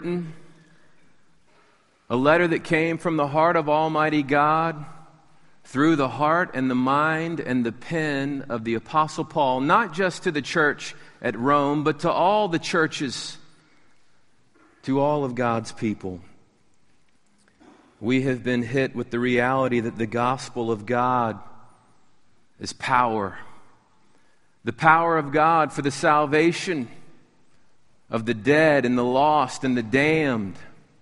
A letter that came from the heart of Almighty God through the heart and the mind and the pen of the Apostle Paul, not just to the church at Rome, but to all the churches, to all of God's people. We have been hit with the reality that the gospel of God is power. The power of God for the salvation of the dead and the lost and the damned.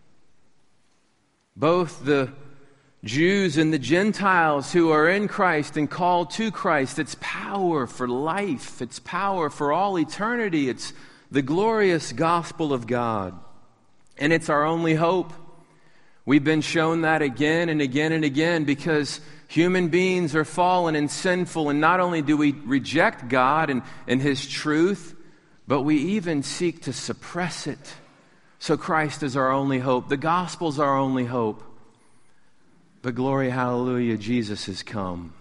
Both the Jews and the Gentiles who are in Christ and called to Christ. It's power for life. It's power for all eternity. It's the glorious gospel of God. And it's our only hope. We've been shown that again and again and again because human beings are fallen and sinful, and not only do we reject God and His truth, but we even seek to suppress it. So Christ is our only hope. The gospel's our only hope. But glory, hallelujah, Jesus has come.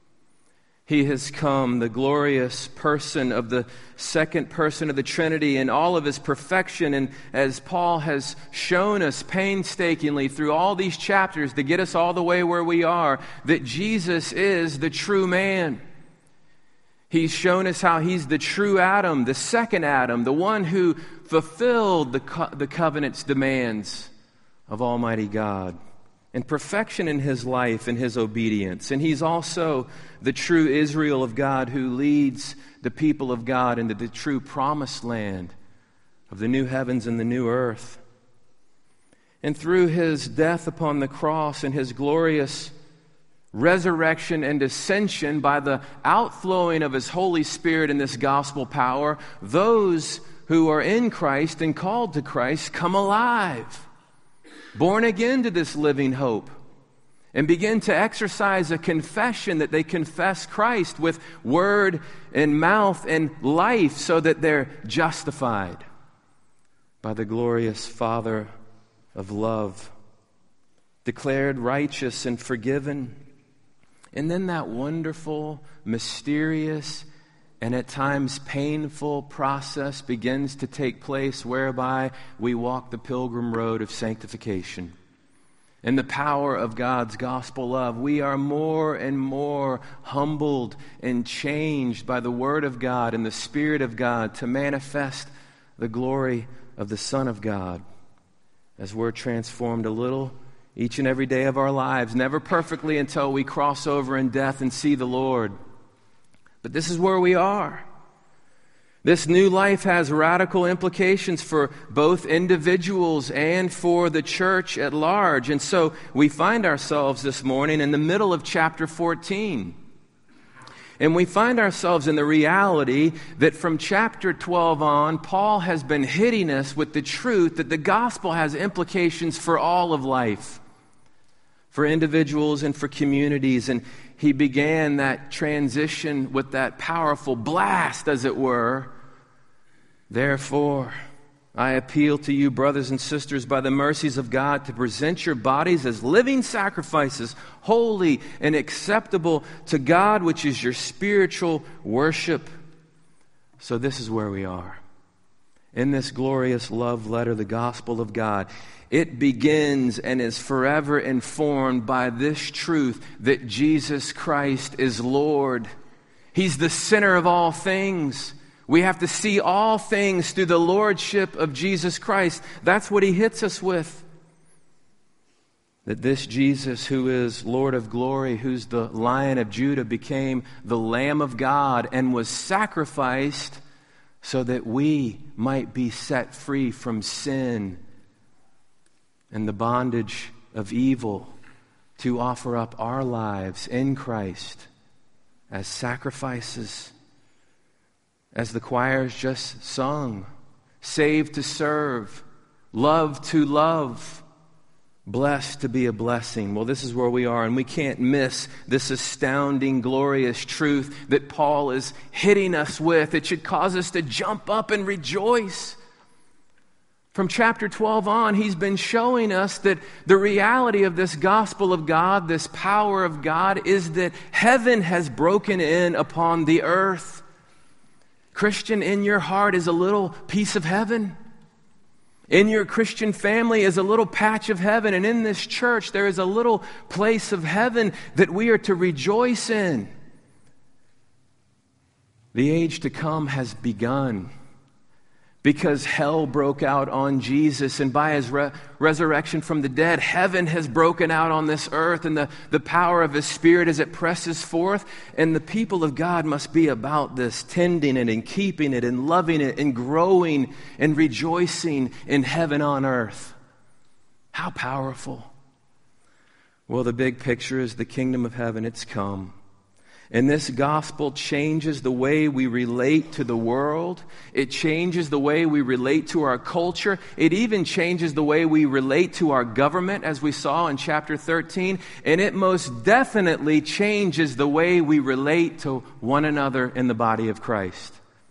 He has come, the glorious person of the second person of the Trinity in all of His perfection. And as Paul has shown us painstakingly through all these chapters to get us all the way where we are, that Jesus is the true man. He's shown us how He's the true Adam, the second Adam, the one who fulfilled the covenant's demands of Almighty God. And perfection in His life and His obedience. And He's also the true Israel of God who leads the people of God into the true promised land of the new heavens and the new earth. And through His death upon the cross and His glorious resurrection and ascension, by the outflowing of His Holy Spirit in this gospel power, those who are in Christ and called to Christ come alive, born again to this living hope, and begin to exercise a confession that they confess Christ with word and mouth and life so that they're justified by the glorious Father of love, declared righteous and forgiven. And then that wonderful, mysterious, and at times painful process begins to take place whereby we walk the pilgrim road of sanctification. In the power of God's gospel love, we are more and more humbled and changed by the Word of God and the Spirit of God to manifest the glory of the Son of God as we're transformed a little each and every day of our lives, never perfectly until we cross over in death and see the Lord. But this is where we are. This new life has radical implications for both individuals and for the church at large. And so we find ourselves this morning in the middle of chapter 14. And we find ourselves in the reality that from chapter 12 on, Paul has been hitting us with the truth that the gospel has implications for all of life, for individuals and for communities. And he began that transition with that powerful blast, as it were. Therefore, I appeal to you, brothers and sisters, by the mercies of God, to present your bodies as living sacrifices, holy and acceptable to God, which is your spiritual worship. So this is where we are. In this glorious love letter, the gospel of God, it begins and is forever informed by this truth that Jesus Christ is Lord. He's the center of all things. We have to see all things through the lordship of Jesus Christ. That's what he hits us with. That this Jesus, who is Lord of glory, who's the Lion of Judah, became the Lamb of God and was sacrificed so that we might be set free from sin and the bondage of evil, to offer up our lives in Christ as sacrifices. As the choirs just sung, saved to serve, loved to love, blessed to be a blessing. Well, this is where we are, and we can't miss this astounding, glorious truth that Paul is hitting us with. It should cause us to jump up and rejoice. From chapter 12 on, he's been showing us that the reality of this gospel of God, this power of God, is that heaven has broken in upon the earth. Christian, in your heart is a little piece of heaven. In your Christian family is a little patch of heaven, and in this church there is a little place of heaven that we are to rejoice in. The age to come has begun because hell broke out on Jesus, and by his resurrection from the dead, heaven has broken out on this earth, and the power of his Spirit as it presses forth, and the people of God must be about this, tending it and keeping it and loving it and growing and rejoicing in heaven on earth. How powerful. Well, the big picture is the kingdom of heaven. It's come. And this gospel changes the way we relate to the world. It changes the way we relate to our culture. It even changes the way we relate to our government, as we saw in chapter 13. And it most definitely changes the way we relate to one another in the body of Christ.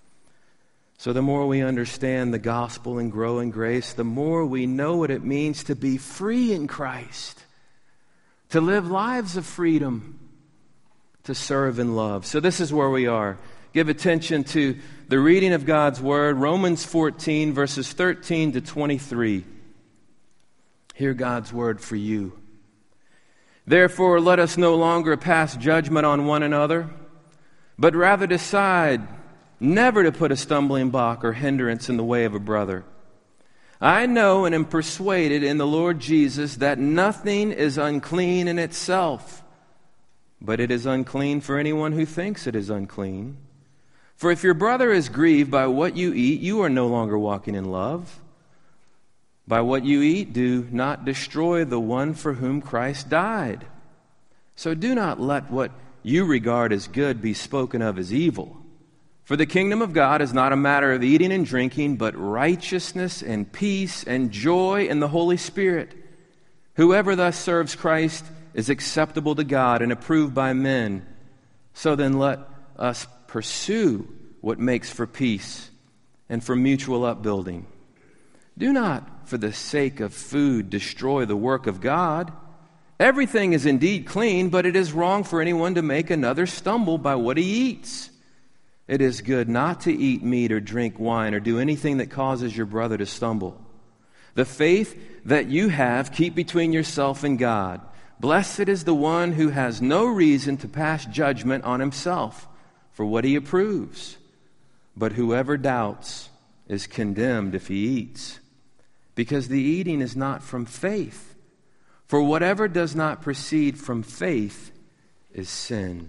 So the more we understand the gospel and grow in grace, the more we know what it means to be free in Christ, to live lives of freedom, to serve and love. So this is where we are. Give attention to the reading of God's Word, Romans 14, verses 13 to 23. Hear God's Word for you. Therefore, let us no longer pass judgment on one another, but rather decide never to put a stumbling block or hindrance in the way of a brother. I know and am persuaded in the Lord Jesus that nothing is unclean in itself, but it is unclean for anyone who thinks it is unclean. For if your brother is grieved by what you eat, you are no longer walking in love. By what you eat, do not destroy the one for whom Christ died. So do not let what you regard as good be spoken of as evil. For the kingdom of God is not a matter of eating and drinking, but righteousness and peace and joy in the Holy Spirit. Whoever thus serves Christ is acceptable to God and approved by men. So then let us pursue what makes for peace and for mutual upbuilding. Do not, for the sake of food, destroy the work of God. Everything is indeed clean, but it is wrong for anyone to make another stumble by what he eats. It is good not to eat meat or drink wine or do anything that causes your brother to stumble. The faith that you have, keep between yourself and God. Blessed is the one who has no reason to pass judgment on himself for what he approves. But whoever doubts is condemned if he eats, because the eating is not from faith. For whatever does not proceed from faith is sin.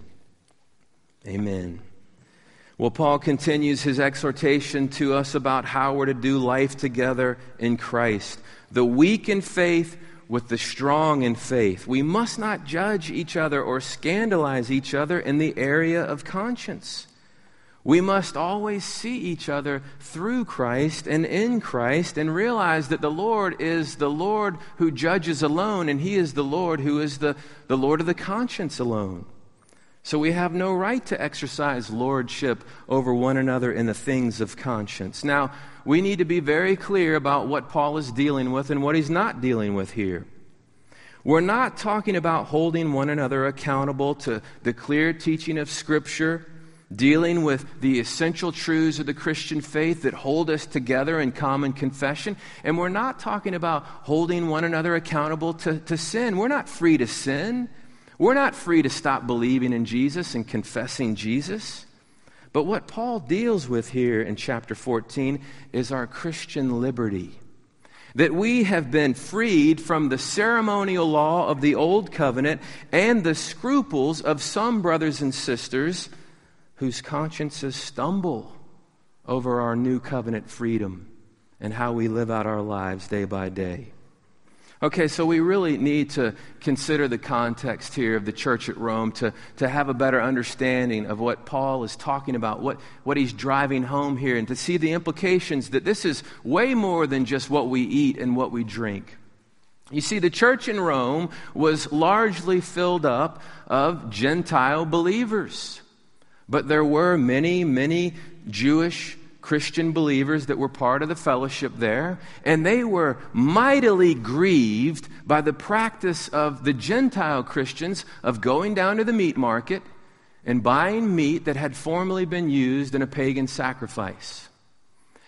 Amen. Well, Paul continues his exhortation to us about how we're to do life together in Christ. The weak in faith with the strong in faith. We must not judge each other or scandalize each other in the area of conscience. We must always see each other through Christ and in Christ and realize that the Lord is the Lord who judges alone, and He is the Lord who is the Lord of the conscience alone. So we have no right to exercise lordship over one another in the things of conscience. Now, we need to be very clear about what Paul is dealing with and what he's not dealing with here. We're not talking about holding one another accountable to the clear teaching of Scripture, dealing with the essential truths of the Christian faith that hold us together in common confession. And we're not talking about holding one another accountable to sin. We're not free to sin. We're not free to stop believing in Jesus and confessing Jesus. But what Paul deals with here in chapter 14 is our Christian liberty. That we have been freed from the ceremonial law of the old covenant and the scruples of some brothers and sisters whose consciences stumble over our new covenant freedom and how we live out our lives day by day. Okay, so we really need to consider the context here of the church at Rome to have a better understanding of what Paul is talking about, what he's driving home here, and to see the implications that this is way more than just what we eat and what we drink. You see, the church in Rome was largely filled up of Gentile believers, but there were many Jewish Christian believers that were part of the fellowship there, and they were mightily grieved by the practice of the Gentile Christians of going down to the meat market and buying meat that had formerly been used in a pagan sacrifice.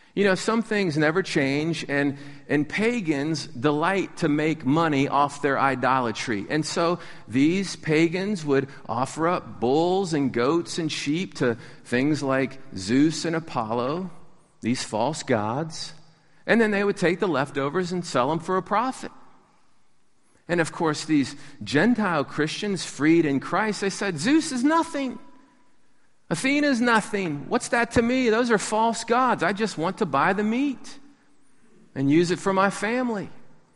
You know, some things never change, and pagans delight to make money off their idolatry. And so these pagans would offer up bulls and goats and sheep to things like Zeus and Apollo, these false gods, and then they would take the leftovers and sell them for a profit. And of course, these Gentile Christians freed in Christ, they said, Zeus is nothing. Athena is nothing. What's that to me? Those are false gods. I just want to buy the meat and use it for my family.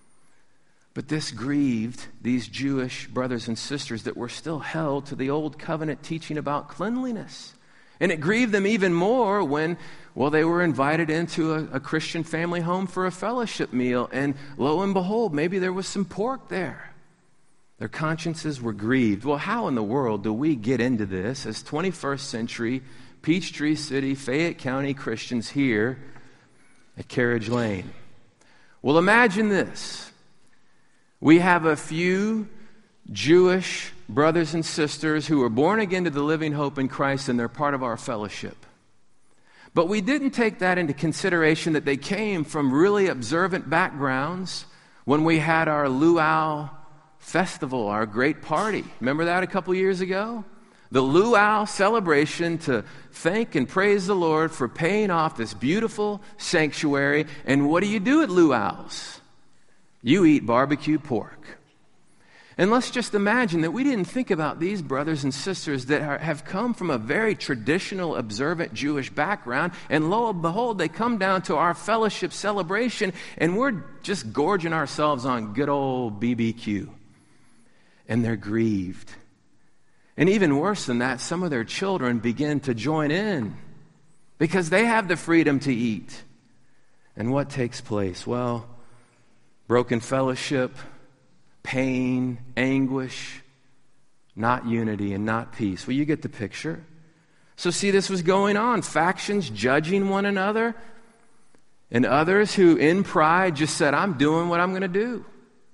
But this grieved these Jewish brothers and sisters that were still held to the old covenant teaching about cleanliness. And it grieved them even more when, they were invited into a Christian family home for a fellowship meal. And lo and behold, maybe there was some pork there. Their consciences were grieved. Well, how in the world do we get into this as 21st century Peachtree City, Fayette County Christians here at Carriage Lane? Well, imagine this. We have a few Jewish brothers and sisters who are born again to the living hope in Christ, and they're part of our fellowship. But we didn't take that into consideration that they came from really observant backgrounds when we had our luau festival, our great party. Remember that a couple years ago? The luau celebration to thank and praise the Lord for paying off this beautiful sanctuary. And what do you do at luau's? You eat barbecue pork. And let's just imagine that we didn't think about these brothers and sisters that have come from a very traditional, observant Jewish background, and lo and behold, they come down to our fellowship celebration, and we're just gorging ourselves on good old BBQ. And they're grieved. And even worse than that, some of their children begin to join in because they have the freedom to eat. And what takes place? Well, broken fellowship, pain, anguish, not unity and not peace. Well, you get the picture. So see, this was going on. Factions judging one another, and others who in pride just said, I'm doing what I'm going to do.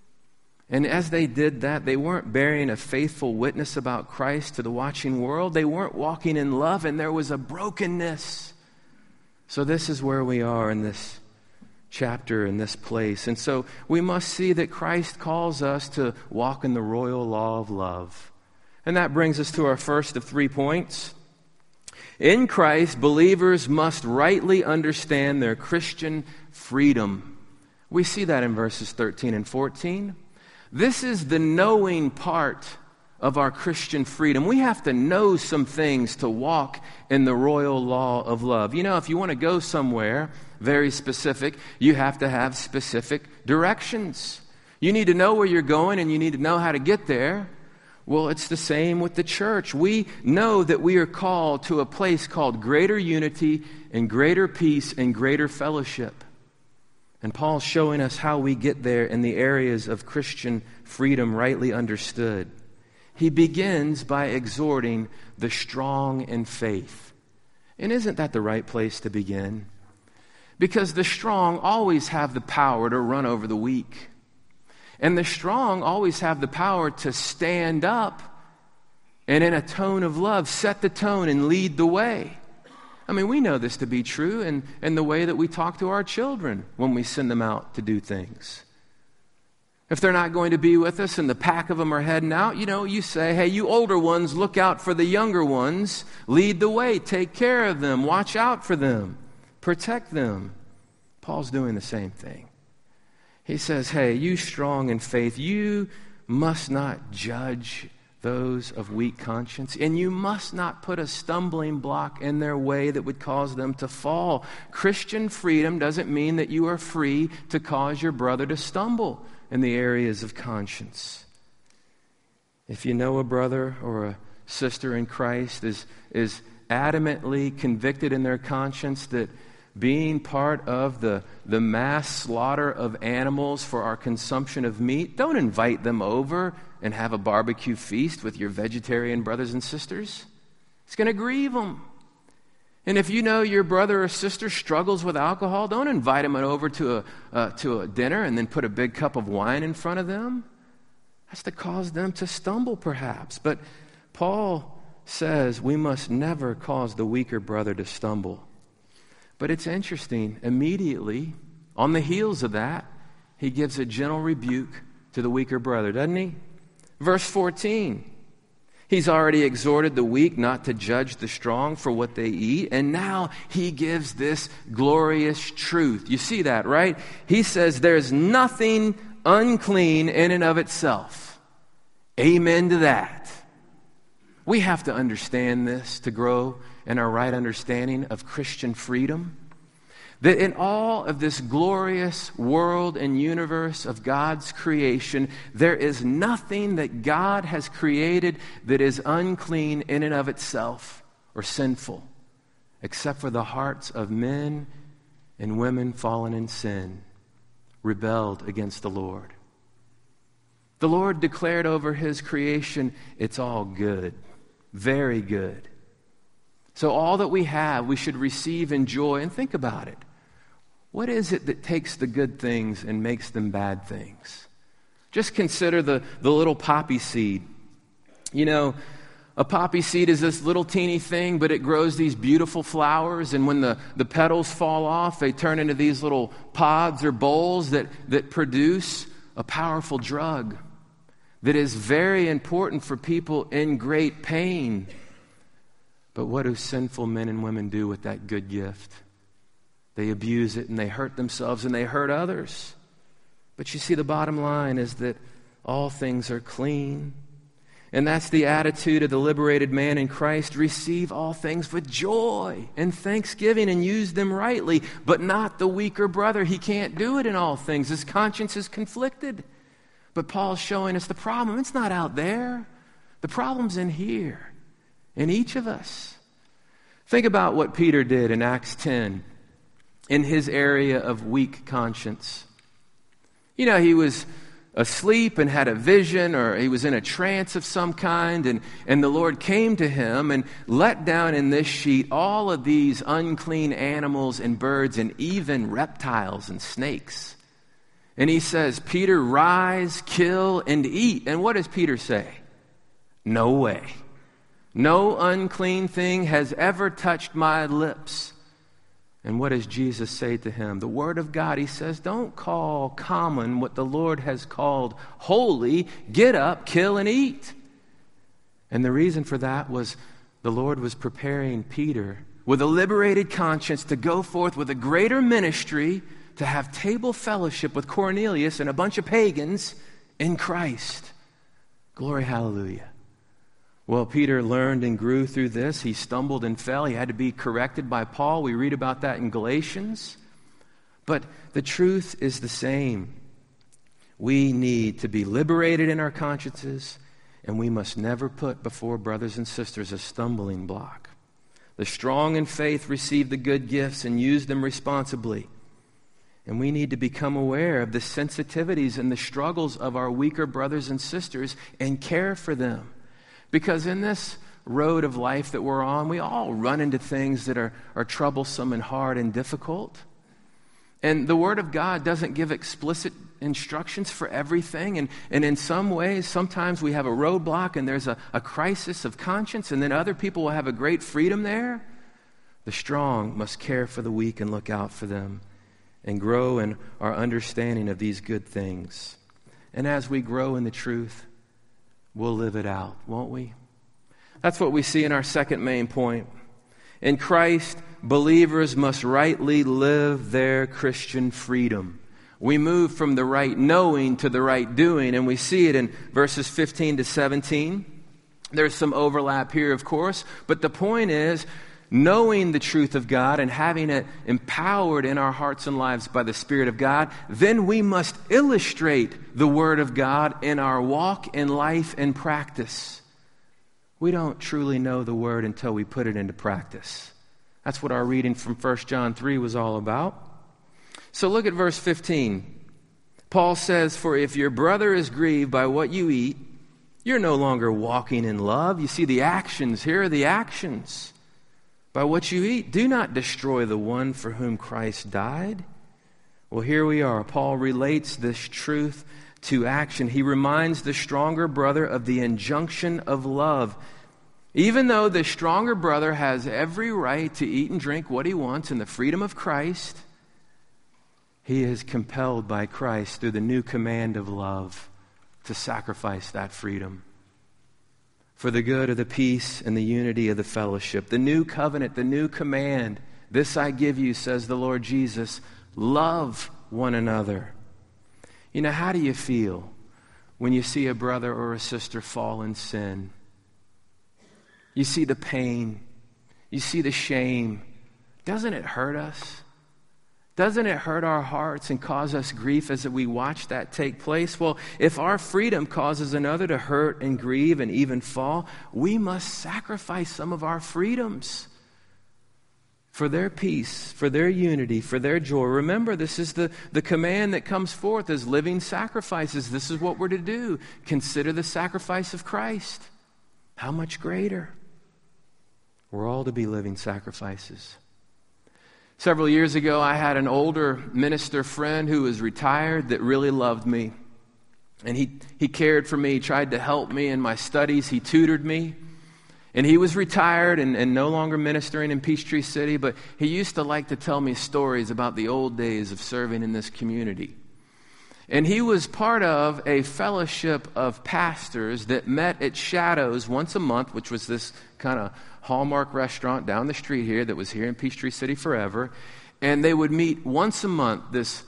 And as they did that, they weren't bearing a faithful witness about Christ to the watching world. They weren't walking in love, and there was a brokenness. So this is where we are in this chapter, in this place. And so we must see that Christ calls us to walk in the royal law of love. And that brings us to our first of 3 points. In Christ, believers must rightly understand their Christian freedom. We see that in verses 13 and 14. This is the knowing part of our Christian freedom. We have to know some things to walk in the royal law of love. You know, if you want to go somewhere very specific, you have to have specific directions. You need to know where you're going, and you need to know how to get there. Well, it's the same with the church. We know that we are called to a place called greater unity and greater peace and greater fellowship. And Paul's showing us how we get there in the areas of Christian freedom rightly understood. He begins by exhorting the strong in faith. And isn't that the right place to begin? Because the strong always have the power to run over the weak. And the strong always have the power to stand up and in a tone of love set the tone and lead the way. I mean, we know this to be true in the way that we talk to our children when we send them out to do things. If they're not going to be with us and the pack of them are heading out, you say, hey, you older ones, look out for the younger ones. Lead the way. Take care of them. Watch out for them. Protect them. Paul's doing the same thing. He says, hey, you strong in faith, you must not judge those of weak conscience, and you must not put a stumbling block in their way that would cause them to fall. Christian freedom doesn't mean that you are free to cause your brother to stumble in the areas of conscience. If you know a brother or a sister in Christ is adamantly convicted in their conscience that being part of the mass slaughter of animals for our consumption of meat, don't invite them over and have a barbecue feast with your vegetarian brothers and sisters. It's going to grieve them. And if you know your brother or sister struggles with alcohol, don't invite them over to a dinner and then put a big cup of wine in front of them. That's to cause them to stumble, perhaps. But Paul says we must never cause the weaker brother to stumble. But it's interesting. Immediately, on the heels of that, he gives a gentle rebuke to the weaker brother, doesn't he? Verse 14. He's already exhorted the weak not to judge the strong for what they eat, and now he gives this glorious truth. You see that, right? He says there's nothing unclean in and of itself. Amen to that. We have to understand this to grow in our right understanding of Christian freedom. That in all of this glorious world and universe of God's creation, there is nothing that God has created that is unclean in and of itself or sinful, except for the hearts of men and women fallen in sin, rebelled against the Lord. The Lord declared over his creation, it's all good, very good. So all that we have, we should receive in joy. And think about it. What is it that takes the good things and makes them bad things? Just consider the little poppy seed. You know, a poppy seed is this little teeny thing, but it grows these beautiful flowers, and when the petals fall off, they turn into these little pods or bowls that produce a powerful drug that is very important for people in great pain. But what do sinful men and women do with that good gift? They abuse it, and they hurt themselves, and they hurt others. But you see, the bottom line is that all things are clean. And that's the attitude of the liberated man in Christ. Receive all things with joy and thanksgiving and use them rightly, but not the weaker brother. He can't do it in all things. His conscience is conflicted. But Paul's showing us the problem. It's not out there. The problem's in here, in each of us. Think about what Peter did in Acts 10. In his area of weak conscience. You know, he was asleep and had a vision, or he was in a trance of some kind, and the Lord came to him and let down in this sheet all of these unclean animals and birds and even reptiles and snakes. And he says, Peter, rise, kill, and eat. And what does Peter say? No way. No unclean thing has ever touched my lips. And what does Jesus say to him? The Word of God, he says, don't call common what the Lord has called holy. Get up, kill, and eat. And the reason for that was the Lord was preparing Peter with a liberated conscience to go forth with a greater ministry, to have table fellowship with Cornelius and a bunch of pagans in Christ. Glory, hallelujah. Well, Peter learned and grew through this. He stumbled and fell. He had to be corrected by Paul. We read about that in Galatians. But the truth is the same. We need to be liberated in our consciences, and we must never put before brothers and sisters a stumbling block. The strong in faith receive the good gifts and use them responsibly. And we need to become aware of the sensitivities and the struggles of our weaker brothers and sisters and care for them. Because in this road of life that we're on, we all run into things that are troublesome and hard and difficult. And the Word of God doesn't give explicit instructions for everything. And in some ways, sometimes we have a roadblock and there's a crisis of conscience, and then other people will have a great freedom there. The strong must care for the weak and look out for them and grow in our understanding of these good things. And as we grow in the truth, we'll live it out, won't we? That's what we see in our second main point. In Christ, believers must rightly live their Christian freedom. We move from the right knowing to the right doing, and we see it in verses 15 to 17. There's some overlap here, of course, but the point is, knowing the truth of God and having it empowered in our hearts and lives by the Spirit of God, then we must illustrate the Word of God in our walk in life and practice. We don't truly know the Word until we put it into practice. That's what our reading from 1 John 3 was all about. So look at verse 15. Paul says, "For if your brother is grieved by what you eat, you're no longer walking in love." You see the actions. Here are the actions. By what you eat, do not destroy the one for whom Christ died. Well, here we are. Paul relates this truth to action. He reminds the stronger brother of the injunction of love. Even though the stronger brother has every right to eat and drink what he wants in the freedom of Christ, he is compelled by Christ through the new command of love to sacrifice that freedom for the good of the peace and the unity of the fellowship. The new covenant, the new command, this I give you, says the Lord Jesus, love one another. You know, how do you feel when you see a brother or a sister fall in sin? You see the pain. You see the shame. Doesn't it hurt us? Doesn't it hurt our hearts and cause us grief as we watch that take place? Well, if our freedom causes another to hurt and grieve and even fall, we must sacrifice some of our freedoms for their peace, for their unity, for their joy. Remember, this is the command that comes forth as living sacrifices. This is what we're to do. Consider the sacrifice of Christ. How much greater? We're all to be living sacrifices. Several years ago, I had an older minister friend who was retired that really loved me. And he cared for me, tried to help me in my studies. He tutored me. And he was retired and no longer ministering in Peachtree City, but he used to like to tell me stories about the old days of serving in this community. And he was part of a fellowship of pastors that met at Shadows once a month, which was this kind of Hallmark restaurant down the street here that was here in Peachtree City forever. And they would meet once a month, this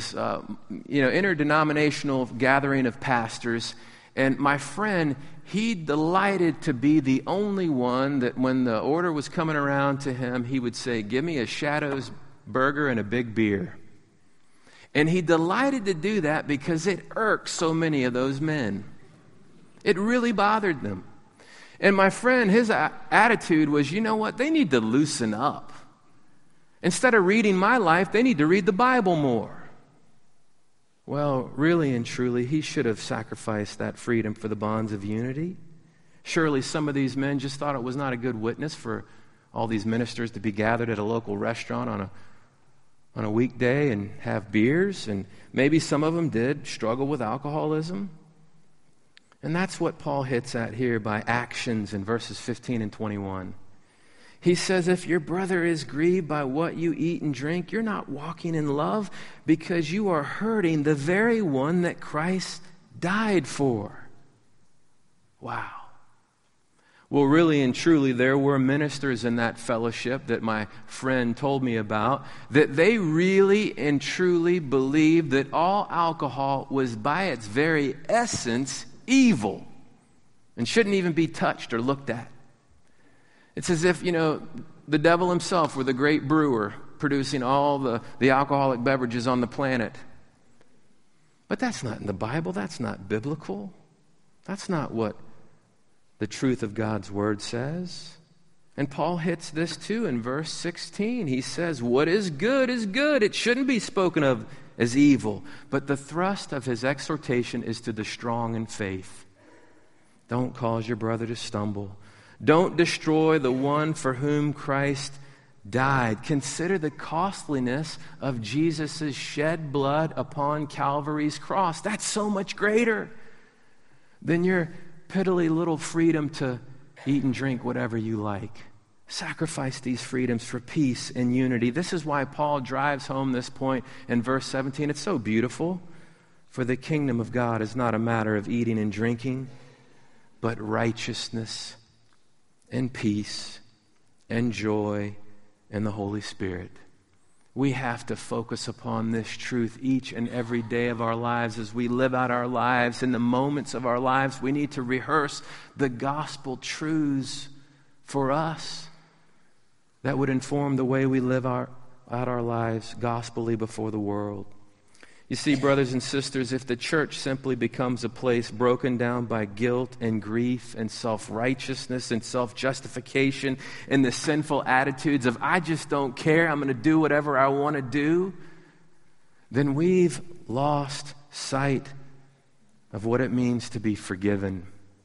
interdenominational gathering of pastors. And my friend, he delighted to be the only one that when the order was coming around to him, he would say, "Give me a Shadows burger and a big beer." And he delighted to do that because it irked so many of those men. It really bothered them. And my friend, his attitude was, you know what? They need to loosen up. Instead of reading my life, they need to read the Bible more. Well, really and truly, he should have sacrificed that freedom for the bonds of unity. Surely some of these men just thought it was not a good witness for all these ministers to be gathered at a local restaurant on a weekday and have beers. And maybe some of them did struggle with alcoholism. And that's what Paul hits at here by actions in verses 15 and 21. He says, if your brother is grieved by what you eat and drink, you're not walking in love because you are hurting the very one that Christ died for. Wow. Well, really and truly, there were ministers in that fellowship that my friend told me about, that they really and truly believed that all alcohol was by its very essence evil and shouldn't even be touched or looked at. It's as if, the devil himself were the great brewer producing all the alcoholic beverages on the planet. But that's not in the Bible. That's not biblical. That's not what the truth of God's word says. And Paul hits this too in verse 16. He says, what is good is good. It shouldn't be spoken of as evil. But the thrust of his exhortation is to the strong in faith. Don't cause your brother to stumble. Don't destroy the one for whom Christ died. Consider the costliness of Jesus' shed blood upon Calvary's cross. That's so much greater than your piddly little freedom to eat and drink whatever you like. Sacrifice these freedoms for peace and unity. This is why Paul drives home this point in verse 17. It's so beautiful. For the kingdom of God is not a matter of eating and drinking, but righteousness and peace and joy in the Holy Spirit. We have to focus upon this truth each and every day of our lives as we live out our lives. In the moments of our lives, we need to rehearse the gospel truths for us that would inform the way we live out our lives gospelly before the world. You see, brothers and sisters, if the church simply becomes a place broken down by guilt and grief and self-righteousness and self-justification and the sinful attitudes of, I just don't care, I'm going to do whatever I want to do, then we've lost sight of what it means to be forgiven.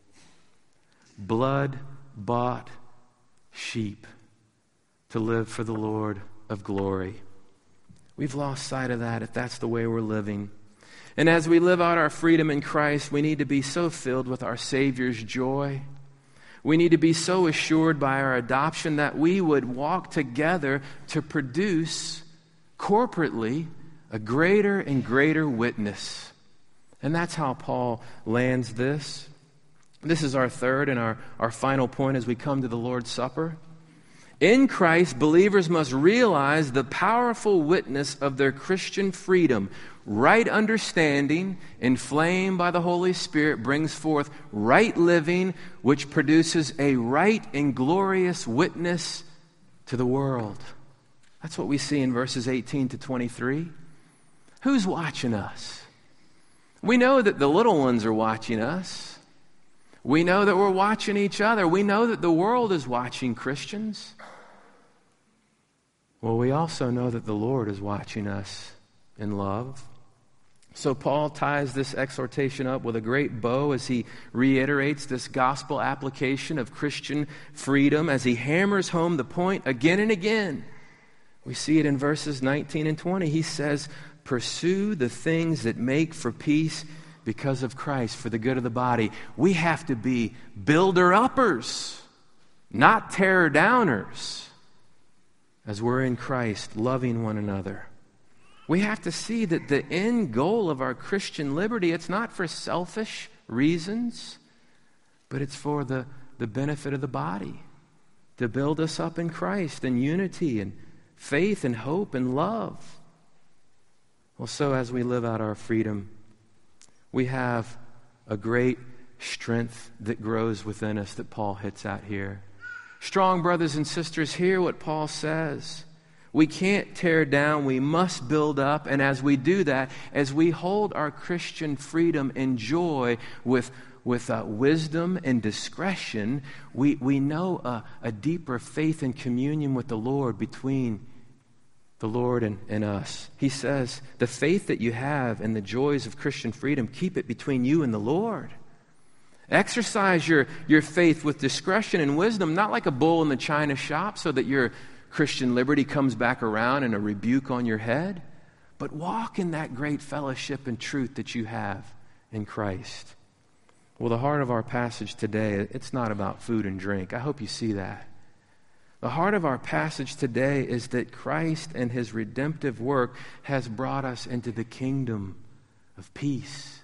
Blood-bought sheep to live for the Lord of glory. We've lost sight of that if that's the way we're living. And as we live out our freedom in Christ, we need to be so filled with our Savior's joy. We need to be so assured by our adoption that we would walk together to produce corporately a greater and greater witness. And that's how Paul lands this. This is our third and our final point as we come to the Lord's Supper. In Christ, believers must realize the powerful witness of their Christian freedom. Right understanding, inflamed by the Holy Spirit, brings forth right living, which produces a right and glorious witness to the world. That's what we see in verses 18 to 23. Who's watching us? We know that the little ones are watching us. We know that we're watching each other. We know that the world is watching Christians. Well, we also know that the Lord is watching us in love. So Paul ties this exhortation up with a great bow as he reiterates this gospel application of Christian freedom, as he hammers home the point again and again. We see it in verses 19 and 20. He says, pursue the things that make for peace because of Christ, for the good of the body. We have to be builder-uppers, not tear-downers, as we're in Christ, loving one another. We have to see that the end goal of our Christian liberty, it's not for selfish reasons, but it's for the benefit of the body, to build us up in Christ in unity and faith and hope and love. Well, so as we live out our freedom, we have a great strength that grows within us that Paul hits at here. Strong brothers and sisters, hear what Paul says. We can't tear down, we must build up. And as we do that, as we hold our Christian freedom and joy with wisdom and discretion, we know a deeper faith and communion with the Lord between the Lord and us. He says, the faith that you have and the joys of Christian freedom, keep it between you and the Lord. Exercise your faith with discretion and wisdom, not like a bull in the china shop so that your Christian liberty comes back around and a rebuke on your head, but walk in that great fellowship and truth that you have in Christ. Well, the heart of our passage today, it's not about food and drink. I hope you see that. The heart of our passage today is that Christ and his redemptive work has brought us into the kingdom of peace,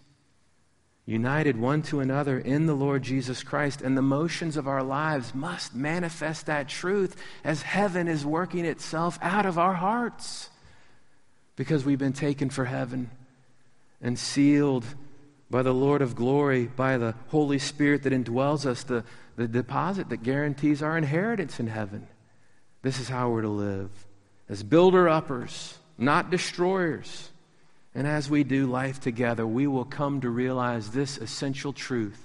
united one to another in the Lord Jesus Christ, and the motions of our lives must manifest that truth as heaven is working itself out of our hearts, because we've been taken for heaven and sealed by the Lord of glory, by the Holy Spirit that indwells us, the deposit that guarantees our inheritance in heaven. This is how we're to live, as builder-uppers, not destroyers. And as we do life together, we will come to realize this essential truth.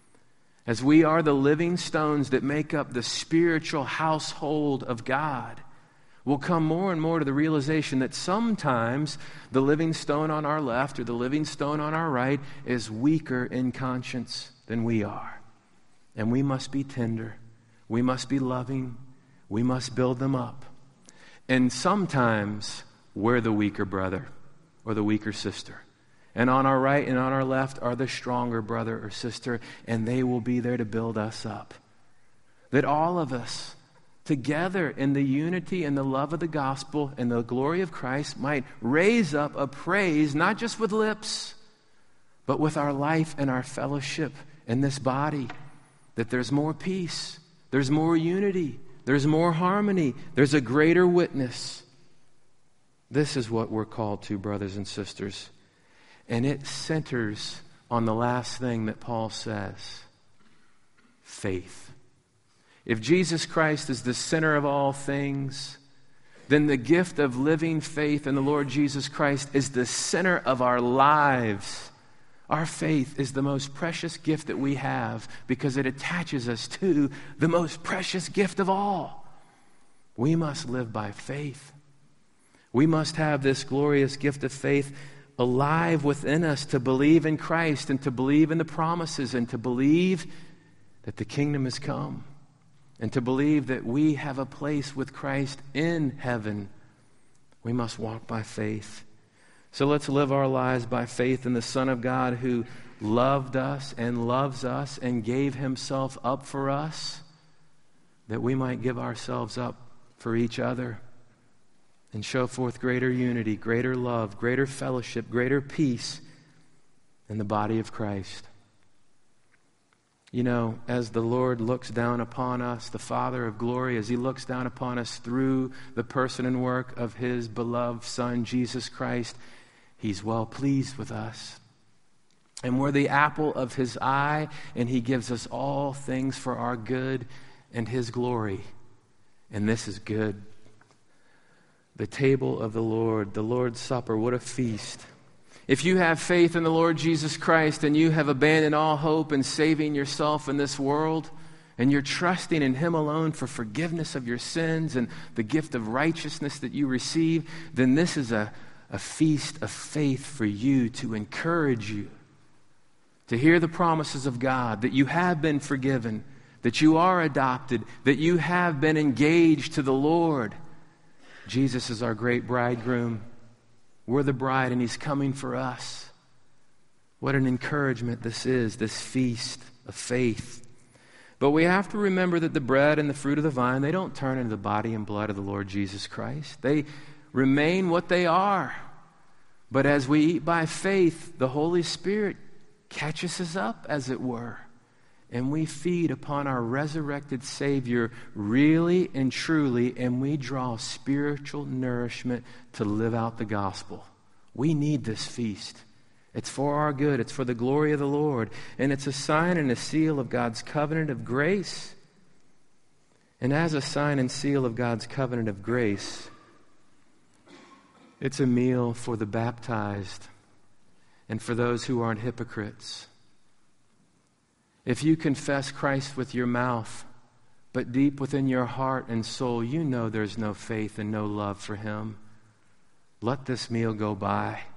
As we are the living stones that make up the spiritual household of God, we'll come more and more to the realization that sometimes the living stone on our left or the living stone on our right is weaker in conscience than we are. And we must be tender. We must be loving. We must build them up. And sometimes we're the weaker brother or the weaker sister. And on our right and on our left are the stronger brother or sister, and they will be there to build us up. That all of us, together in the unity and the love of the gospel and the glory of Christ, might raise up a praise, not just with lips, but with our life and our fellowship in this body. That there's more peace, there's more unity, there's more harmony, there's a greater witness. This is what we're called to, brothers and sisters. And it centers on the last thing that Paul says: faith. If Jesus Christ is the center of all things, then the gift of living faith in the Lord Jesus Christ is the center of our lives. Our faith is the most precious gift that we have because it attaches us to the most precious gift of all. We must live by faith. We must have this glorious gift of faith alive within us to believe in Christ and to believe in the promises and to believe that the kingdom has come and to believe that we have a place with Christ in heaven. We must walk by faith. So let's live our lives by faith in the Son of God who loved us and loves us and gave himself up for us, that we might give ourselves up for each other and show forth greater unity, greater love, greater fellowship, greater peace in the body of Christ. You know, as the Lord looks down upon us, the Father of glory, as he looks down upon us through the person and work of his beloved Son, Jesus Christ, he's well pleased with us. And we're the apple of his eye, and he gives us all things for our good and his glory. And this is good. The table of the Lord, the Lord's Supper, what a feast. If you have faith in the Lord Jesus Christ and you have abandoned all hope in saving yourself in this world, and you're trusting in him alone for forgiveness of your sins and the gift of righteousness that you receive, then this is a feast of faith for you, to encourage you to hear the promises of God, that you have been forgiven, that you are adopted, that you have been engaged to the Lord. Jesus is our great bridegroom. We're the bride, and he's coming for us. What an encouragement this is, this feast of faith. But we have to remember that the bread and the fruit of the vine, they don't turn into the body and blood of the Lord Jesus Christ. They remain what they are. But as we eat by faith, the Holy Spirit catches us up, as it were, and we feed upon our resurrected Savior really and truly, and we draw spiritual nourishment to live out the gospel. We need this feast. It's for our good. It's for the glory of the Lord. And it's a sign and a seal of God's covenant of grace. And as a sign and seal of God's covenant of grace, it's a meal for the baptized and for those who aren't hypocrites. If you confess Christ with your mouth, but deep within your heart and soul, you know there's no faith and no love for him, let this meal go by.